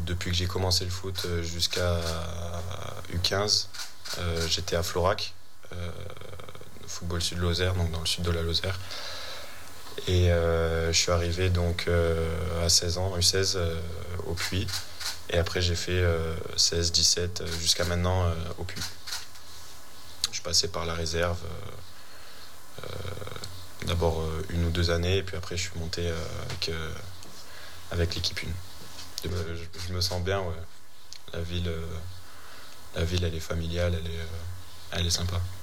depuis que j'ai commencé le foot jusqu'à U15, j'étais à Florac, football sud-Lozère, donc dans le sud de la Lozère. Et je suis arrivé donc à 16 ans, U16 au Puy. Et après j'ai fait 16, 17 jusqu'à maintenant au Puy. Je passais par la réserve, d'abord 1 ou 2 années, et puis après je suis monté avec l'équipe 1. Je me sens bien, ouais. La ville, elle est familiale, elle est sympa.